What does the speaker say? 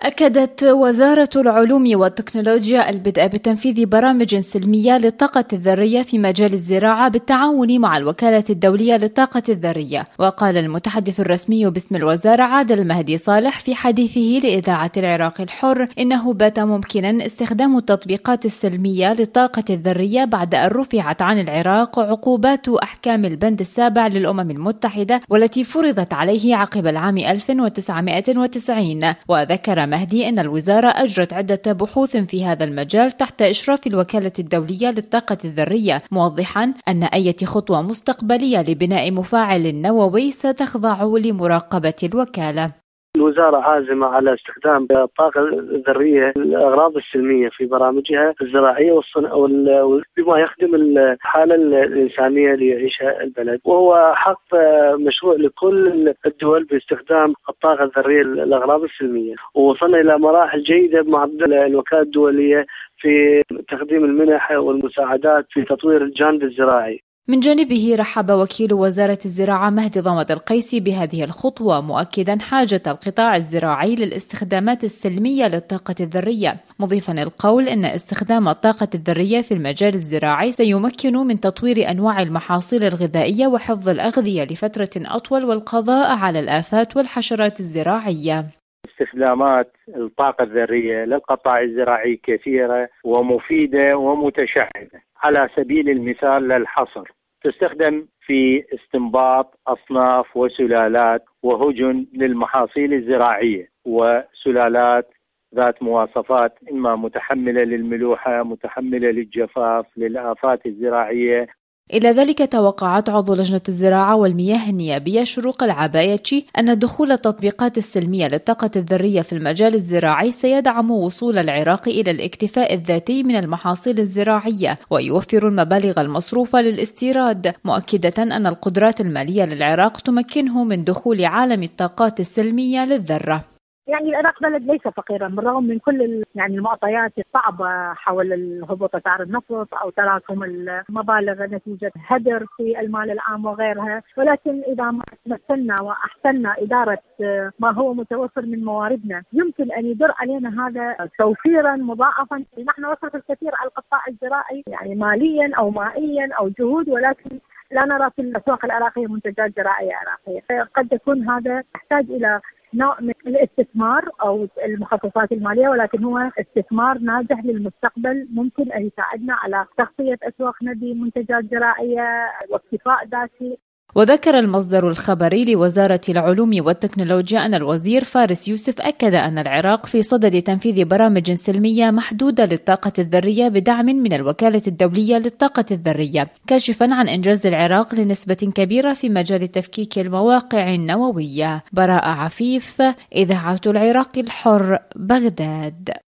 أكدت وزارة العلوم والتكنولوجيا البدء بتنفيذ برامج سلمية للطاقة الذرية في مجال الزراعة بالتعاون مع الوكالة الدولية للطاقة الذرية. وقال المتحدث الرسمي باسم الوزارة عادل المهدي صالح في حديثه لإذاعة العراق الحر إنه بات ممكنا استخدام التطبيقات السلمية للطاقة الذرية بعد أن رفعت عن العراق عقوبات أحكام البند السابع للأمم المتحدة والتي فرضت عليه عقب العام 1990. وذكر مهدي أن الوزارة أجرت عدة بحوث في هذا المجال تحت إشراف الوكالة الدولية للطاقة الذرية، موضحا أن أي خطوة مستقبلية لبناء مفاعل نووي ستخضع لمراقبة الوكالة. الوزارة عازمة على استخدام الطاقة الذرية للأغراض السلمية في برامجها الزراعية بما يخدم الحالة الإنسانية ليعيشها البلد، وهو حق مشروع لكل الدول باستخدام الطاقة الذرية للأغراض السلمية. ووصلنا إلى مراحل جيدة مع الوكالة الدولية في تقديم المنح والمساعدات في تطوير الجانب الزراعي. من جانبه رحب وكيل وزارة الزراعة مهدي ضمد القيسي بهذه الخطوة، مؤكدا حاجة القطاع الزراعي للاستخدامات السلمية للطاقة الذرية، مضيفا القول أن استخدام الطاقة الذرية في المجال الزراعي سيمكن من تطوير أنواع المحاصيل الغذائية وحفظ الأغذية لفترة أطول والقضاء على الآفات والحشرات الزراعية. استخدامات الطاقة الذرية للقطاع الزراعي كثيرة ومفيدة ومتشعبة. على سبيل المثال للحصر، تستخدم في استنباط أصناف وسلالات وهجن للمحاصيل الزراعية، وسلالات ذات مواصفات إما متحملة للملوحة، متحملة للجفاف، للآفات الزراعية. إلى ذلك توقعت عضو لجنة الزراعة والمياه النيابية شروق العبايتشي أن دخول التطبيقات السلمية للطاقة الذرية في المجال الزراعي سيدعم وصول العراق إلى الاكتفاء الذاتي من المحاصيل الزراعية ويوفر المبالغ المصروفة للاستيراد، مؤكدة أن القدرات المالية للعراق تمكنه من دخول عالم الطاقات السلمية للذرة. يعني العراق بلد ليس فقيرا بالرغم من كل المعطيات الصعبة حول هبوط أسعار النفط أو تراكم المبالغ نتيجة هدر في المال العام وغيرها، ولكن إذا ما مثلنا وأحسننا إدارة ما هو متوفر من مواردنا يمكن أن يدر علينا هذا توفيرا مضاعفا. نحن نصرف الكثير على القطاع الزراعي يعني ماليا أو مائيا أو جهود، ولكن لا نرى في الأسواق العراقية منتجات زراعية عراقية. قد يكون هذا يحتاج إلى نوع من الاستثمار أو المخصصات المالية، ولكن هو استثمار ناجح للمستقبل ممكن أن يساعدنا على تغطية أسواقنا بمنتجات زراعية واكتفاء ذاتي. وذكر المصدر الخبري لوزارة العلوم والتكنولوجيا أن الوزير فارس يوسف أكد أن العراق في صدد تنفيذ برامج سلمية محدودة للطاقة الذرية بدعم من الوكالة الدولية للطاقة الذرية، كاشفا عن إنجاز العراق لنسبة كبيرة في مجال تفكيك المواقع النووية. براء عفيف، إذاعة العراق الحر، بغداد.